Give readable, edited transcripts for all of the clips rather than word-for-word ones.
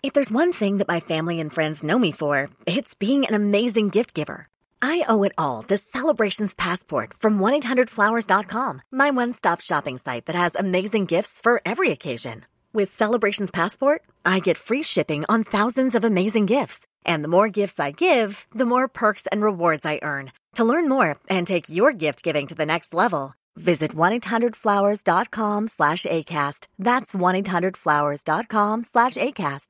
If there's one thing that my family and friends know me for, it's being an amazing gift giver. I owe it all to Celebrations Passport from 1-800-Flowers.com, my one-stop shopping site that has amazing gifts for every occasion. With Celebrations Passport, I get free shipping on thousands of amazing gifts. And the more gifts I give, the more perks and rewards I earn. To learn more and take your gift giving to the next level, visit 1-800-Flowers.com/ACAST. That's 1-800-Flowers.com/ACAST.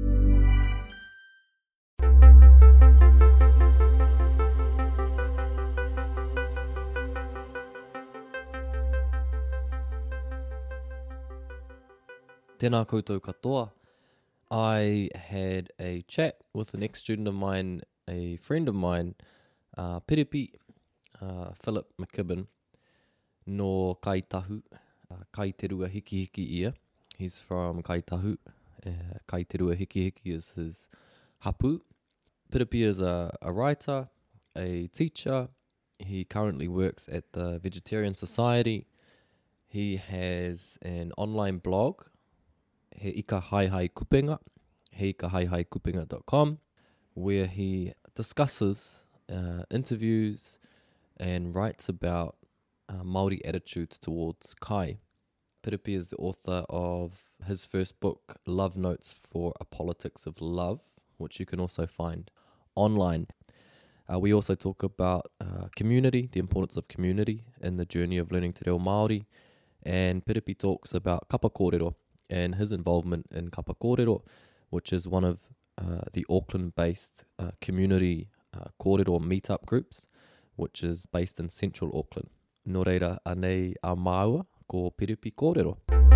Tēnā koutou katoa. I had a chat with an ex-student of mine, a friend of mine, Piripi, Philip McKibben, no Kaitahu, Kaiterua Hiki Hiki ia. He's from Kaitahu. Kaiterua Hiki Hiki is his hapu. Piripi is a writer, a teacher. He currently works at the Vegetarian Society. He has an online blog, He Ika Haihai Kupenga, heikahaihai.com, where he discusses, interviews, and writes about Māori attitudes towards kai. Piripi is the author of his first book, Love Notes for a Politics of Love, which you can also find online. We also talk about community, the importance of community in the journey of learning te reo Māori, and Piripi talks about kapa kōrero and his involvement in kapa kōrero, which is one of the Auckland-based community kōrero meetup groups, which is based in central Auckland. Nō reira, anei a māua ko Piripi kōrero.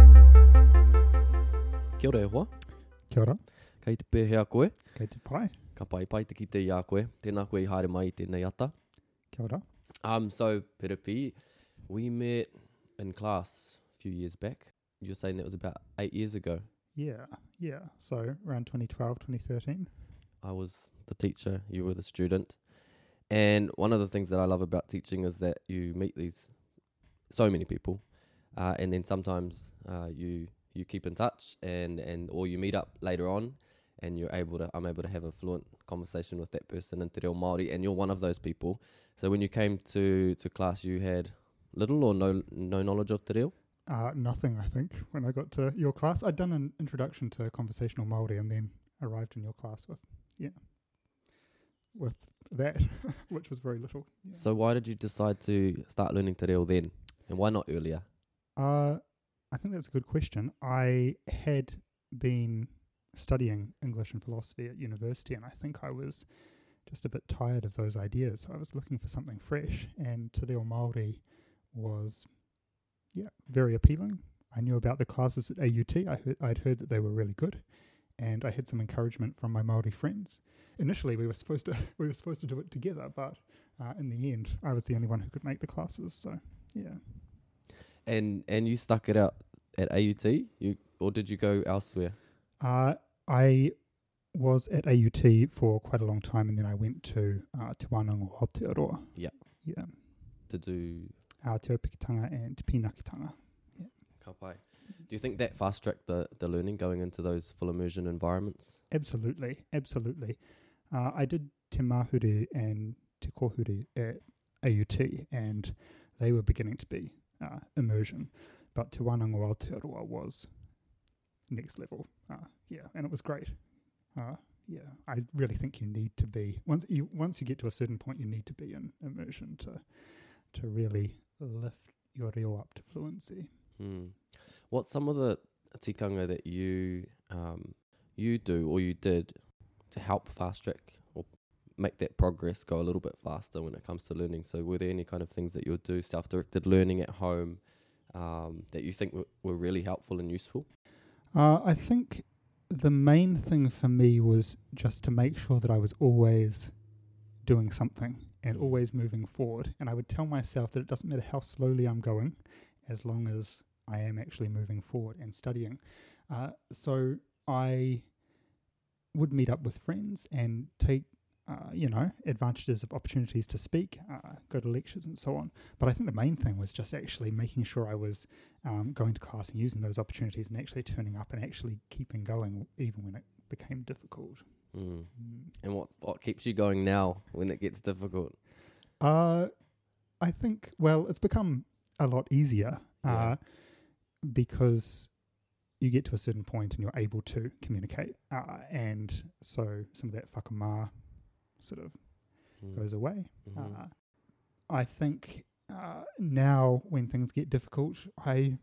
Kia ora e hoa. Kia ora. Kei te pēhea koe. Kei te pai. Ka pai te ki te ia koe. Tēnā koe I haere mai I tēnei ata. Kia ora. So, Piripi, we met in class a few years back. You're saying that was about 8 years ago. Yeah. So around 2012, 2013. I was the teacher, you were the student. And one of the things that I love about teaching is that you meet so many people, and then sometimes you keep in touch, and or you meet up later on, and I'm able to have a fluent conversation with that person in te reo Māori, and you're one of those people. So when you came to class, you had little or no knowledge of te reo? Nothing, I think, when I got to your class. I'd done an introduction to conversational Māori and then arrived in your class with that, which was very little. Yeah. So why did you decide to start learning te reo then? And why not earlier? I think that's a good question. I had been studying English and philosophy at university, and I think I was just a bit tired of those ideas. So I was looking for something fresh, and te reo Māori was very appealing. I knew about the classes at AUT. I'd heard that they were really good, and I had some encouragement from my Māori friends. Initially, we were supposed to do it together, but in the end, I was the only one who could make the classes. So, yeah. And you stuck it out at AUT, or did you go elsewhere? I was at AUT for quite a long time, and then I went to Te Wānanga o Aotearoa. Yeah. To do Te Opikitanga and Te Pīnakitanga. Yeah. Ka pai. Do you think that fast-tracked the learning going into those full immersion environments? Absolutely. I did Te Māhure and Te Kōhure at AUT, and they were beginning to be immersion, but Te Wānanga o Aotearoa was next level. And it was great. I really think you need to be, once you get to a certain point, you need to be in immersion to really lift your reo up to fluency. What's some of the tikanga that you do or you did to help fast track or make that progress go a little bit faster when it comes to learning? So were there any kind of things that you would do, self-directed learning at home, that you think were really helpful and useful? I think the main thing for me was just to make sure that I was always doing something and always moving forward. And I would tell myself that it doesn't matter how slowly I'm going, as long as I am actually moving forward and studying. So I would meet up with friends and take, advantages of opportunities to speak, go to lectures and so on. But I think the main thing was just actually making sure I was going to class and using those opportunities and actually turning up and actually keeping going even when it became difficult. Mm. And what keeps you going now when it gets difficult? I think, well, it's become a lot easier because you get to a certain point and you're able to communicate. And so some of that whakamā sort of goes away. Mm-hmm. I think now when things get difficult, I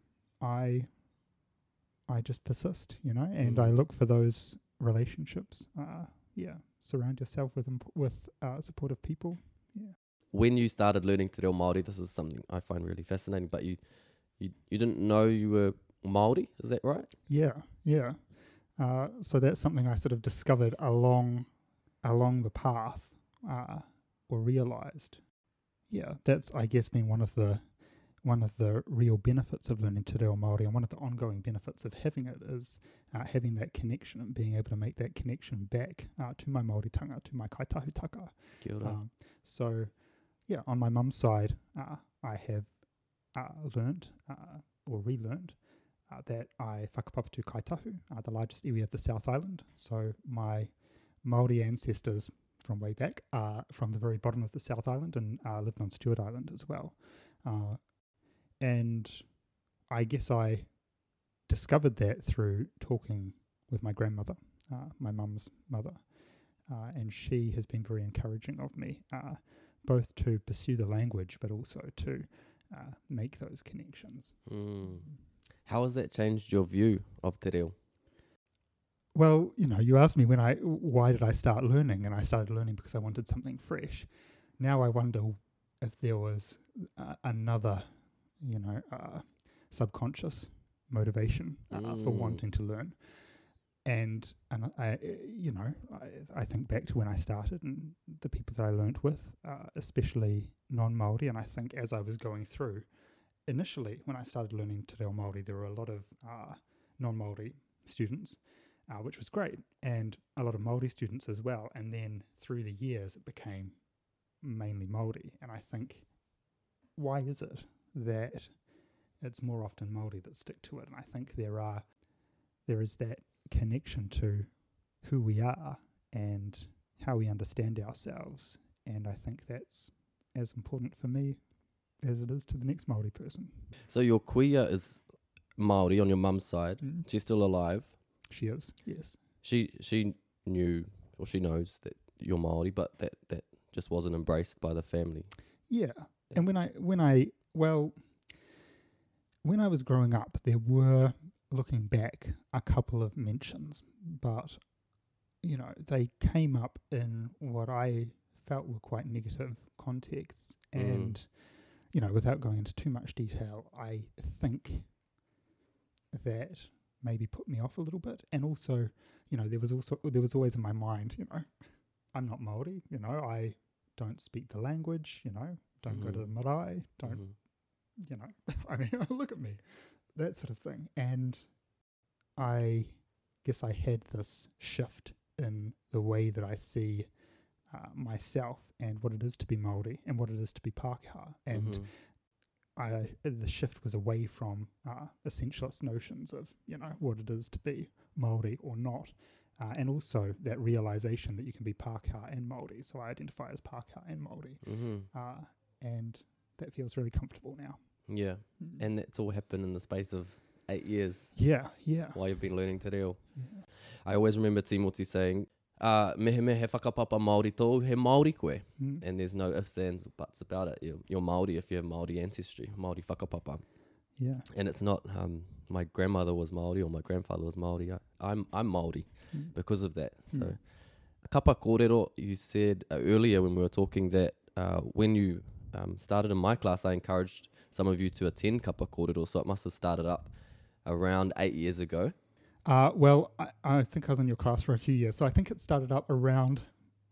just persist, and I look for those relationships. Surround yourself with supportive people. Yeah. When you started learning te reo Māori, this is something I find really fascinating, but you didn't know you were Māori, is that right? Yeah. So that's something I sort of discovered along the path, or realised. Yeah, that's, I guess, been one of the real benefits of learning te reo Māori, and one of the ongoing benefits of having it is having that connection and being able to make that connection back to my Māoritanga, to my kaitahutaka. Kia ora. So, yeah, on my mum's side, I have learned or relearned that I whakapapa Kaitahu, the largest iwi of the South Island. So my Māori ancestors from way back are from the very bottom of the South Island and lived on Stewart Island as well. And I guess I discovered that through talking with my grandmother, my mum's mother, and she has been very encouraging of me, both to pursue the language but also to make those connections. How has that changed your view of te reo? Well, you asked me why did I start learning, and I started learning because I wanted something fresh. Now I wonder if there was another, subconscious motivation for wanting to learn. And I think back to when I started and the people that I learnt with, especially non-Māori, and I think as I was going through, initially when I started learning te reo Māori, there were a lot of non-Māori students, which was great, and a lot of Māori students as well. And then through the years, it became mainly Māori. And I think, why is it that it's more often Māori that stick to it? And I think there is that connection to who we are and how we understand ourselves. And I think that's as important for me as it is to the next Māori person. So your kuia is Māori on your mum's side. She's still alive. She is, yes. She knew, or she knows that you're Māori, but that just wasn't embraced by the family. Yeah. And when I was growing up, there were, looking back, a couple of mentions, but they came up in what I felt were quite negative contexts. And without going into too much detail, I think that maybe put me off a little bit. And also, there was always in my mind, I'm not Māori, I don't speak the language, don't go to the marae, don't, look at me, that sort of thing. And I guess I had this shift in the way that I see myself and what it is to be Māori and what it is to be Pākehā. And the shift was away from essentialist notions of, what it is to be Māori or not. And also that realisation that you can be Pākehā and Māori. So I identify as Pākehā and Māori. And that feels really comfortable now. Yeah. And that's all happened in the space of 8 years. Yeah. While you've been learning te reo. Yeah. I always remember Timoti saying, mehe whakapapa Māori tō, he Māori koe. And there's no ifs, ands, or buts about it. You're Māori if you have Māori ancestry, Māori whakapapa. Yeah. And it's not my grandmother was Māori or my grandfather was Māori. I'm Māori because of that. So, kapa kōrero, you said earlier when we were talking that when you started in my class, I encouraged some of you to attend kapa kōrero, so it must have started up around 8 years ago. Well, I think I was in your class for a few years, so I think it started up around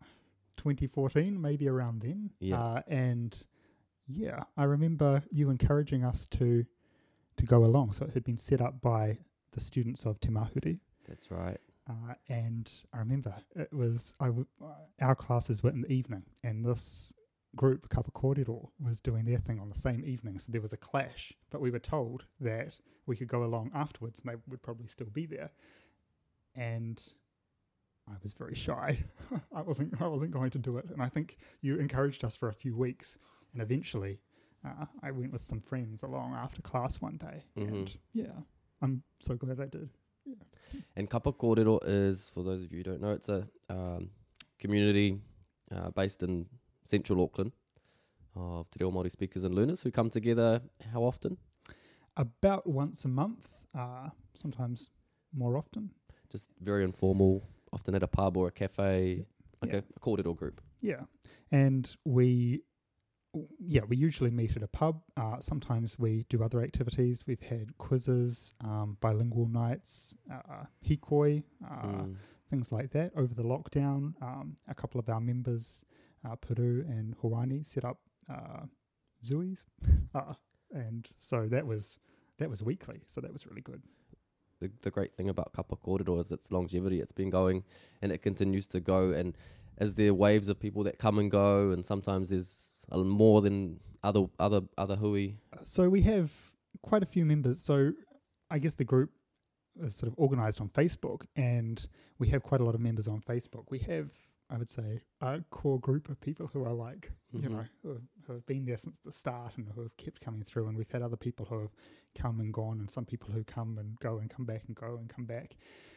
2014, maybe around then. Yeah. And yeah, I remember you encouraging us to go along. So it had been set up by the students of Te Mahuri. That's right. And I remember it was our classes were in the evening, and this group, Kapa Kōrero, was doing their thing on the same evening. So there was a clash, but we were told that we could go along afterwards and they would probably still be there. And I was very shy. I wasn't going to do it. And I think you encouraged us for a few weeks, and eventually I went with some friends along after class one day. And yeah, I'm so glad I did. Yeah. And Kapa Kōrero is, for those of you who don't know, it's a community based in central Auckland of Te Reo Māori speakers and learners who come together how often? About once a month, sometimes more often. Just very informal, often at a pub or a cafe, like a kōrero group. Yeah, and we usually meet at a pub. Sometimes we do other activities. We've had quizzes, bilingual nights, hikoi, things like that. Over the lockdown, a couple of our members, Peru and Hawani, set up Zuis, and so that was weekly. So that was really good. The great thing about Kapa Kōrero is its longevity. It's been going and it continues to go. And as there are waves of people that come and go, and sometimes there's more than other hui. So we have quite a few members. So I guess the group is sort of organised on Facebook, and we have quite a lot of members on Facebook. We have, I would say, a core group of people who are like, who have been there since the start and who have kept coming through. And we've had other people who have come and gone, and some people who come and go and come back and go and come back.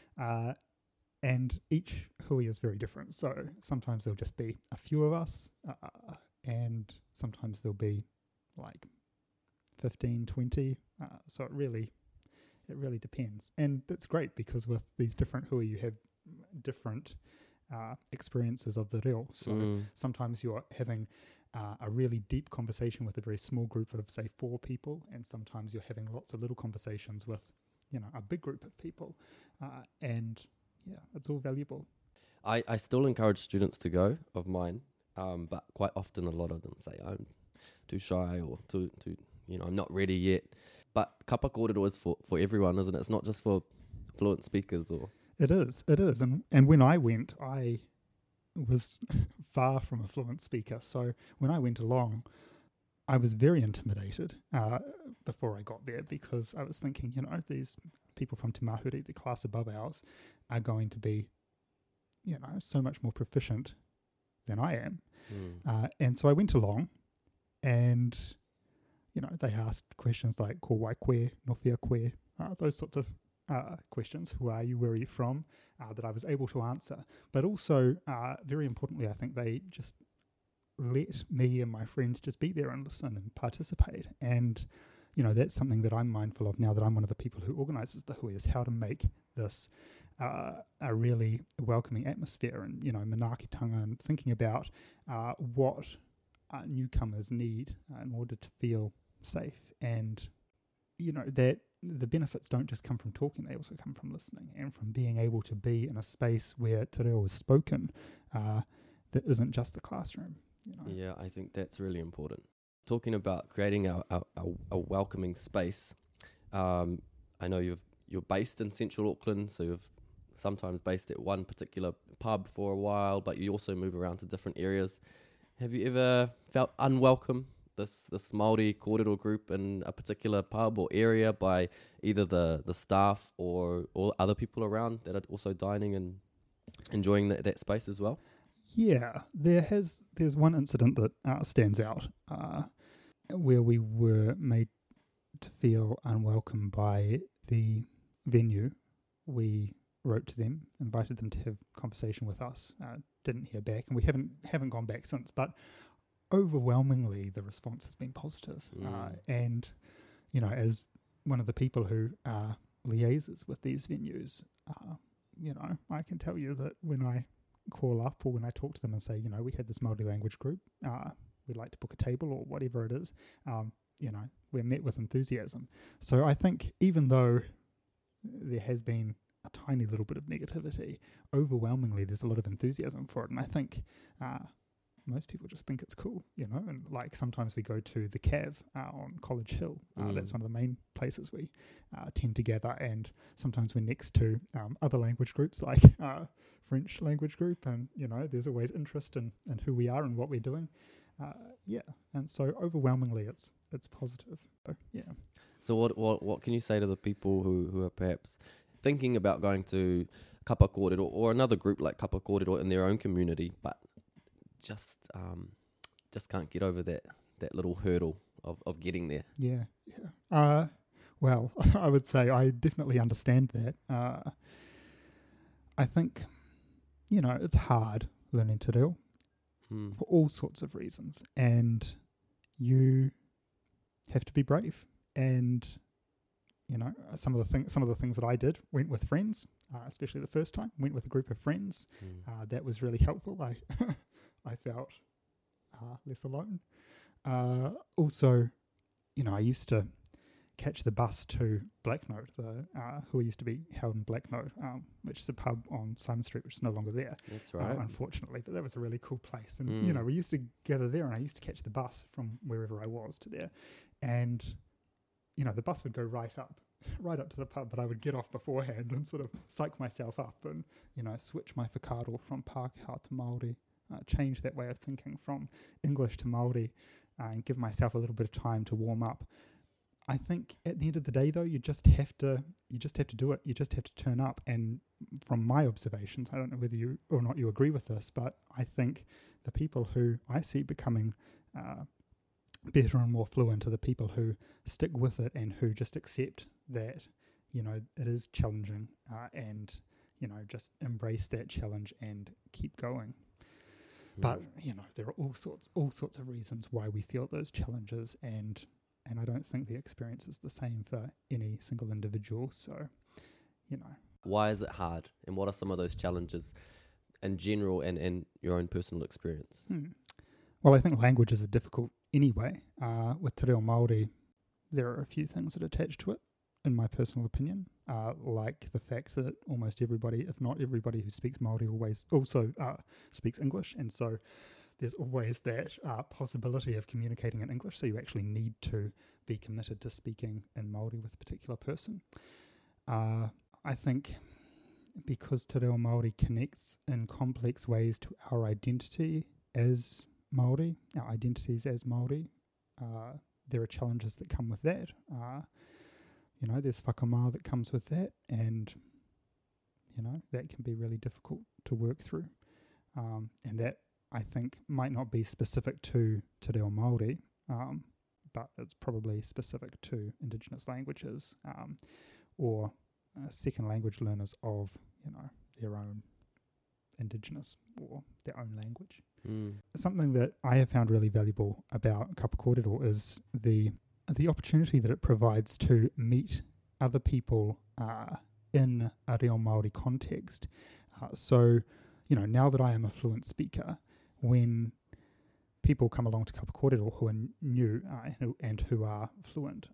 And each hui is very different. So sometimes there'll just be a few of us, and sometimes there'll be like 15, 20. So it really depends. And that's great, because with these different hui, you have different experiences of the reo. So sometimes you're having a really deep conversation with a very small group of, say, 4 people, and sometimes you're having lots of little conversations with, a big group of people. And yeah, it's all valuable. I still encourage students to go, of mine, but quite often a lot of them say I'm too shy or too I'm not ready yet. But Kapa Kōrero is for everyone, isn't it? It's not just for fluent speakers or... It is. And when I went, I was far from a fluent speaker. So when I went along, I was very intimidated before I got there, because I was thinking, these people from Te Māhuri, the class above ours, are going to be, so much more proficient than I am. And so I went along, and, they asked questions like, ko wai koe, nowhia koe, those sorts of questions. Who are you? Where are you from? That I was able to answer. But also, very importantly, I think they just let me and my friends just be there and listen and participate. And, that's something that I'm mindful of now that I'm one of the people who organises the hui, is how to make this a really welcoming atmosphere, and, manaakitanga, and thinking about what newcomers need in order to feel safe. And, that the benefits don't just come from talking, they also come from listening and from being able to be in a space where te reo is spoken that isn't just the classroom. Yeah, I think that's really important. Talking about creating a welcoming space, I know you're based in central Auckland, so you've sometimes based at one particular pub for a while, but you also move around to different areas. Have you ever felt unwelcome, this Māori kōrero group, in a particular pub or area by either the staff or other people around that are also dining and enjoying that space as well? Yeah, there's one incident that stands out where we were made to feel unwelcome by the venue. We wrote to them, invited them to have a conversation with us, didn't hear back, and we haven't gone back since, but overwhelmingly the response has been positive. And, as one of the people who liaises with these venues, I can tell you that when I call up or when I talk to them and say, we had this Māori language group, we'd like to book a table or whatever it is, we're met with enthusiasm. So I think even though there has been a tiny little bit of negativity, overwhelmingly there's a lot of enthusiasm for it. And I think most people just think it's cool, and like sometimes we go to the Cav on College Hill. That's one of the main places we tend to gather, and sometimes we're next to other language groups like French language group, and there's always interest in who we are and what we're doing. And so overwhelmingly it's positive. So, yeah. So what can you say to the people who are perhaps thinking about going to Kapa Kōrero or another group like Kapa Kōrero in their own community, but just can't get over that little hurdle of getting there. Yeah. Well, I would say I definitely understand that. I think, it's hard learning te reo for all sorts of reasons, and you have to be brave. And some of the things that I did went with friends, especially the first time. Went with a group of friends. That was really helpful. I felt less alone. Also, I used to catch the bus to Blacknote, who used to be held in Blacknote, which is a pub on Simon Street, which is no longer there. That's right. Unfortunately, but that was a really cool place. And, we used to gather there, and I used to catch the bus from wherever I was to there. And, the bus would go right up to the pub, but I would get off beforehand and sort of psych myself up and, switch my whakaaro from Pākehā to Māori, change that way of thinking from English to Māori, and give myself a little bit of time to warm up. I think at the end of the day, though, you just have to do it. You just have to turn up. And from my observations, I don't know whether you or not you agree with this, but I think the people who I see becoming better and more fluent are the people who stick with it and who just accept that, it is challenging and, just embrace that challenge and keep going. But, there are all sorts of reasons why we feel those challenges, and I don't think the experience is the same for any single individual. So, Why is it hard? And what are some of those challenges in general and in your own personal experience? Well, I think languages are difficult anyway. With te reo Māori, there are a few things that attach to it, in my personal opinion, like the fact that almost everybody, if not everybody who speaks Māori, also speaks English. And so there's always that possibility of communicating in English, so you actually need to be committed to speaking in Māori with a particular person. I think because te reo Māori connects in complex ways to our identity as Māori, our identities as Māori, there are challenges that come with that. There's whakamā that comes with that, and, that can be really difficult to work through. And that, I think, might not be specific to te reo Māori, but it's probably specific to Indigenous languages or second language learners of, their own Indigenous or their own language. Something that I have found really valuable about Kapa Kōrero is the opportunity that it provides to meet other people in a reo Māori context. So, now that I am a fluent speaker, when people come along to Kapa Kōrero who are new and who are fluent,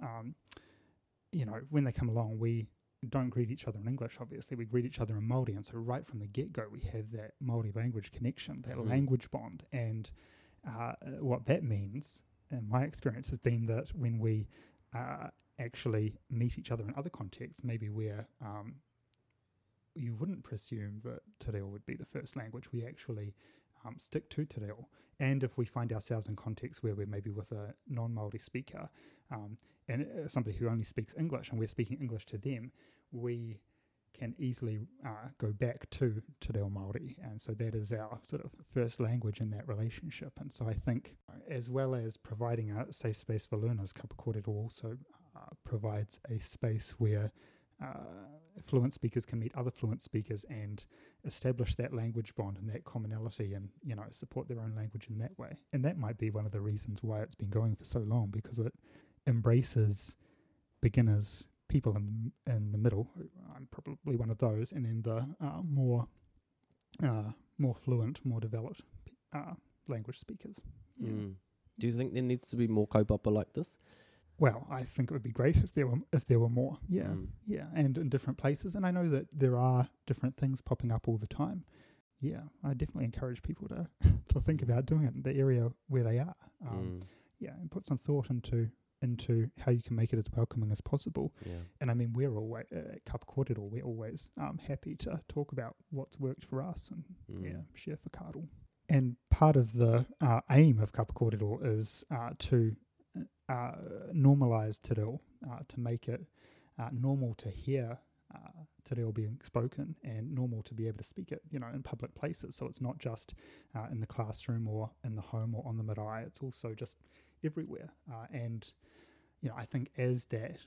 when they come along, we don't greet each other in English, obviously. We greet each other in Māori, and so right from the get-go, we have that Māori language connection, that language bond. And what that means, in my experience, has been that when we actually meet each other in other contexts, maybe where you wouldn't presume that te reo would be the first language, we actually stick to te reo. And if we find ourselves in contexts where we're maybe with a non-Māori speaker and somebody who only speaks English, and we're speaking English to them, we can easily go back to te reo Māori. And so that is our sort of first language in that relationship. And so I think, as well as providing a safe space for learners, Kapa Kōrero also provides a space where fluent speakers can meet other fluent speakers and establish that language bond and that commonality, and support their own language in that way. And that might be one of the reasons why it's been going for so long, because it embraces beginners, people in the middle. I'm probably one of those, and then the more fluent, more developed language speakers. Yeah. Do you think there needs to be more kaupapa like this? Well, I think it would be great if there were more. Yeah, and in different places. And I know that there are different things popping up all the time. Yeah, I definitely encourage people to think about doing it in the area where they are. Yeah, and put some thought into how you can make it as welcoming as possible. Yeah. And I mean, we're always at Kapa Kōrero, we're always happy to talk about what's worked for us and share whakaaro. And part of the aim of Kapa Kōrero is to normalise te reo, to make it normal to hear te reo being spoken and normal to be able to speak it, in public places. So it's not just in the classroom or in the home or on the marae, it's also just everywhere. And I think as that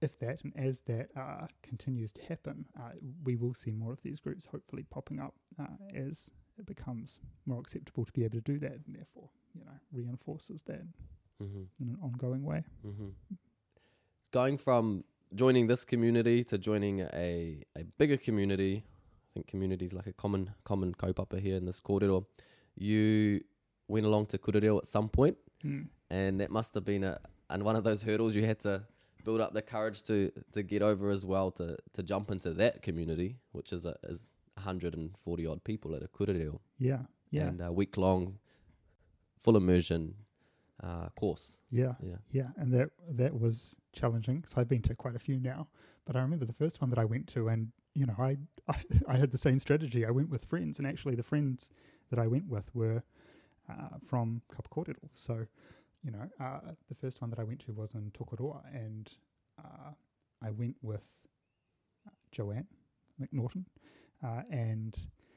continues to happen, we will see more of these groups hopefully popping up as it becomes more acceptable to be able to do that, and therefore, reinforces that in an ongoing way. Going from joining this community to joining a bigger community, I think community is like a common kaupapa here in this kōrero. You went along to Kurereo at some point, and that must have been one of those hurdles you had to build up the courage to get over as well, to jump into that community, which is 140 odd people at a Kurereo. Yeah. And a week-long full immersion course. Yeah. And that was challenging. So I've been to quite a few now, but I remember the first one that I went to, and I had the same strategy. I went with friends, and actually the friends that I went with were from Kapa Kōrero. So the first one that I went to was in Tokoroa, and I went with Joanne McNaughton and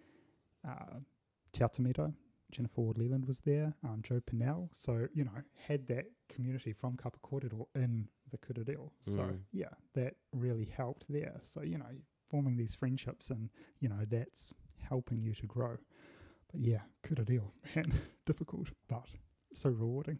Te Atamito. Jennifer Ward-Leland was there, Joe Pinnell. So, had that community from Kapa Kōrero in the Kurereo. So, that really helped there. So, forming these friendships, and, that's helping you to grow. But yeah, Kurereo, man, difficult, but so rewarding.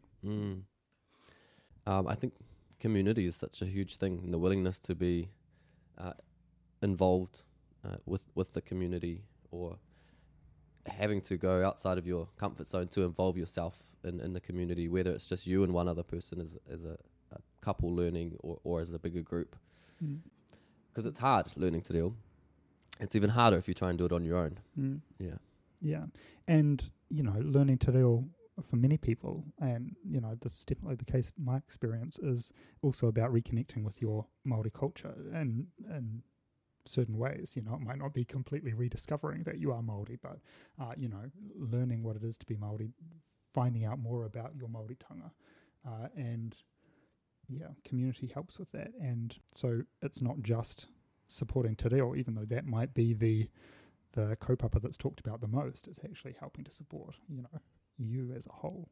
I think community is such a huge thing, and the willingness to be involved with the community, or having to go outside of your comfort zone to involve yourself in the community, whether it's just you and one other person as a couple learning, or as a bigger group. Because it's hard learning te reo. It's even harder if you try and do it on your own. Yeah. And, learning te reo for many people, and, this is definitely the case, my experience is also about reconnecting with your Māori culture and certain ways. It might not be completely rediscovering that you are Māori, but learning what it is to be Māori, finding out more about your Māoritanga, and community helps with that. And so it's not just supporting te reo, even though that might be the kaupapa that's talked about the most. It's actually helping to support you as a whole.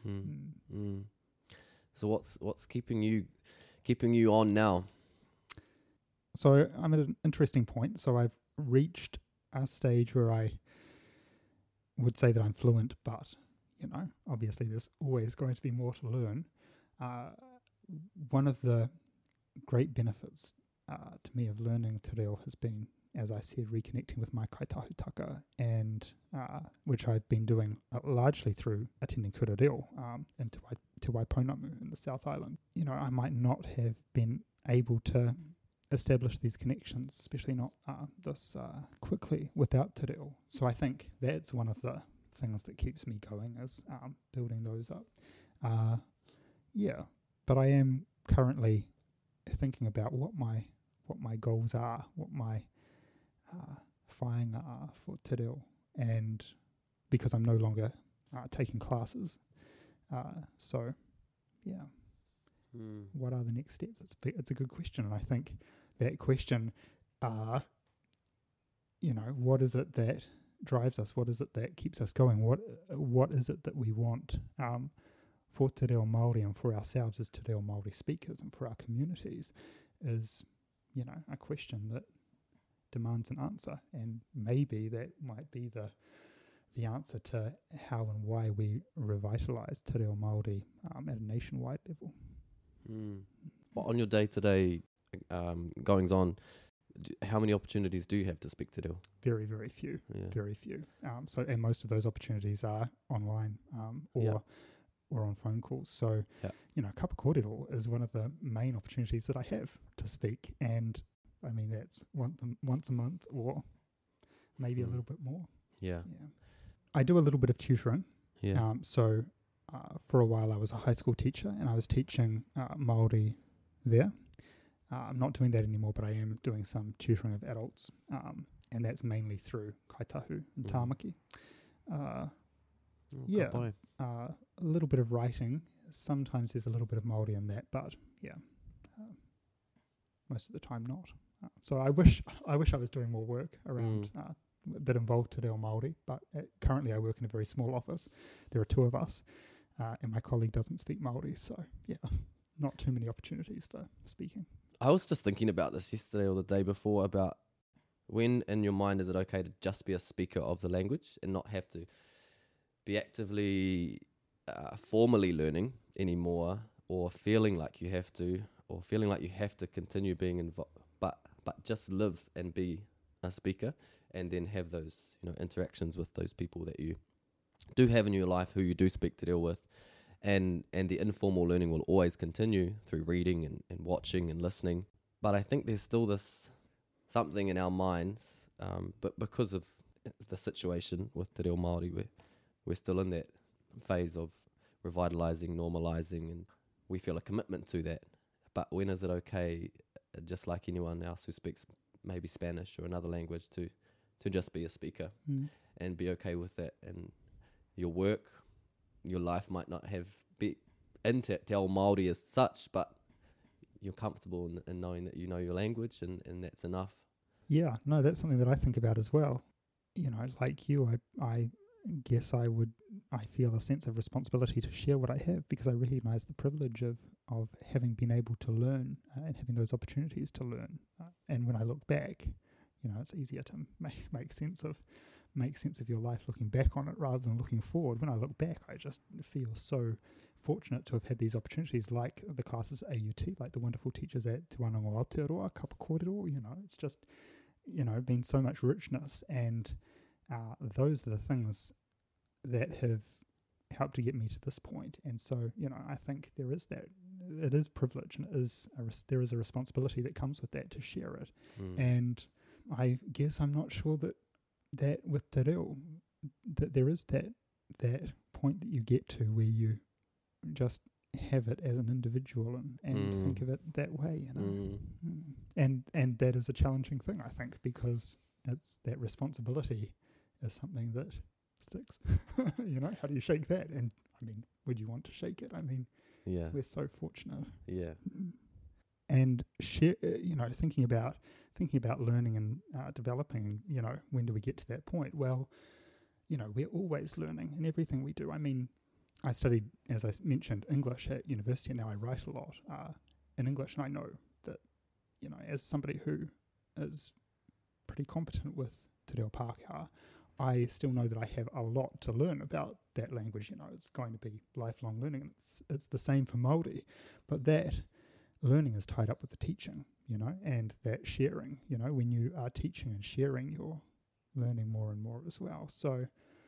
So what's keeping you on now? So I'm at an interesting point. So I've reached a stage where I would say that I'm fluent, but, obviously there's always going to be more to learn. One of the great benefits to me of learning te reo has been, as I said, reconnecting with my kaitahutaka, and which I've been doing largely through attending kurereo in Te Waipounamu in the South Island. I might not have been able to establish these connections, especially not this quickly, without te reo. So I think that's one of the things that keeps me going, is building those up. But I am currently thinking about what my goals are, what my whāinga are for te reo, and because I'm no longer taking classes. What are the next steps? It's a good question, and I think that question, what is it that drives us? What is it that keeps us going? What is it that we want for te reo Māori and for ourselves as te reo Māori speakers and for our communities is, a question that demands an answer, and maybe that might be the answer to how and why we revitalise te reo Māori at a nationwide level. On your day-to-day goings on, how many opportunities do you have to speak te reo? Very, very few. Very few. And most of those opportunities are online or on phone calls. So, Kapa Kōrero is one of the main opportunities that I have to speak, and I mean that's once a month or maybe a little bit more. I do a little bit of tutoring. For a while I was a high school teacher, and I was teaching Māori there. I'm not doing that anymore, but I am doing some tutoring of adults, and that's mainly through kaitahu and tāmaki. A little bit of writing. Sometimes there's a little bit of Māori in that, but most of the time not. So I wish I was doing more work around that involved Te Reo Māori, but currently I work in a very small office. There are two of us, and my colleague doesn't speak Māori, so yeah, not too many opportunities for speaking. I was just thinking about this yesterday or the day before about when in your mind is it okay to just be a speaker of the language and not have to be actively formally learning anymore, or feeling like you have to continue being involved, but just live and be a speaker, and then have those interactions with those people that you do have in your life who you do speak Te Reo with, and the informal learning will always continue through reading and watching and listening. But I think there's still this something in our minds, but because of the situation with Te Reo Māori, we're still in that phase of revitalising, normalising, and we feel a commitment to that. But when is it okay, just like anyone else who speaks maybe Spanish or another language, to just be a speaker and be okay with that? And your work, your life might not have be into Te Ao Māori as such, but you're comfortable in knowing that you know your language, and that's enough. Yeah, no, that's something that I think about as well. Like you, I guess I feel a sense of responsibility to share what I have, because I recognise the privilege of having been able to learn and having those opportunities to learn. And when I look back, it's easier to make sense of your life looking back on it rather than looking forward. When I look back, I just feel so fortunate to have had these opportunities, like the classes at AUT, like the wonderful teachers at Te Wānanga Aotearoa, Kapa Kōrero. It's just been so much richness, and those are the things that have helped to get me to this point. And so, I think there is that. It is privilege, and there is a responsibility that comes with that to share it. And I guess I'm not sure that with Te Reo, that there is that point that you get to where you just have it as an individual and think of it that way. And that is a challenging thing, I think, because it's that responsibility is something that sticks. How do you shake that? And I mean, would you want to shake it? I mean, yeah, we're so fortunate. Yeah. And share, thinking about learning and developing. When do we get to that point? Well, we're always learning in everything we do. I mean, I studied, as I mentioned, English at university, and now I write a lot in English, and I know that, as somebody who is pretty competent with Te Reo Pākehā, I still know that I have a lot to learn about that language. It's going to be lifelong learning, and it's the same for Māori, but that learning is tied up with the teaching, and that sharing, when you are teaching and sharing, you're learning more and more as well. So,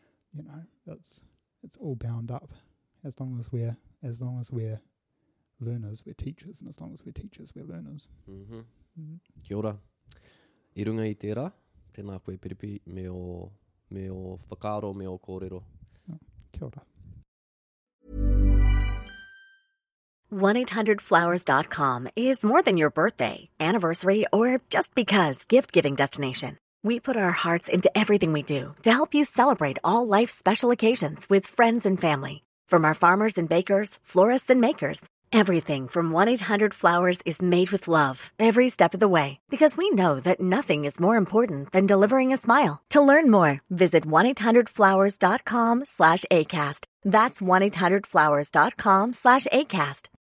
it's all bound up. As long as we're learners, we're teachers, and as long as we're teachers, we're learners. Kia ora. I runga I tērā, tēnā koe Piripi, me o whakaaro, me o kōrero. Kia ora. 1-800-Flowers.com is more than your birthday, anniversary, or just because gift-giving destination. We put our hearts into everything we do to help you celebrate all life's special occasions with friends and family. From our farmers and bakers, florists and makers, everything from 1-800-Flowers is made with love every step of the way, because we know that nothing is more important than delivering a smile. To learn more, visit 1-800-Flowers.com/ACAST. That's 1-800-Flowers.com/ACAST.